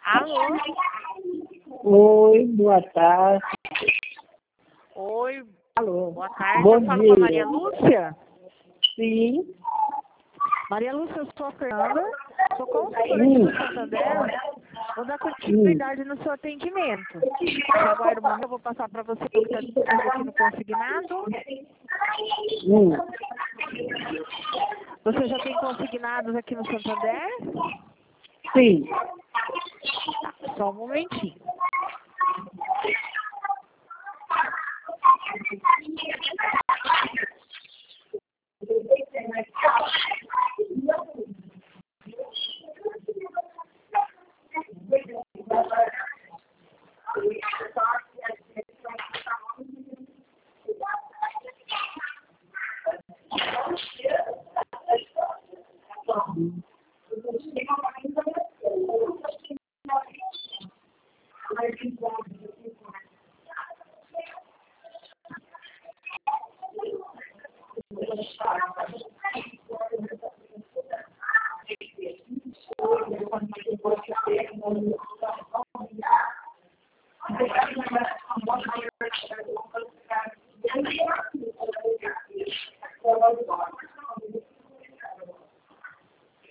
Alô? Oi, boa tarde. Oi, Alô. boa tarde. Bom Eu falo dia. com a Maria Lúcia. Sim. Maria Lúcia, eu sou a Fernanda. Sou consultora aqui do Santander. Vou dar continuidade no seu atendimento. Você aguarda um momento, eu vou passar para você o que está disponível aqui no consignado. Você já tem consignados aqui no Santander? Sim. Tá, só um momentinho.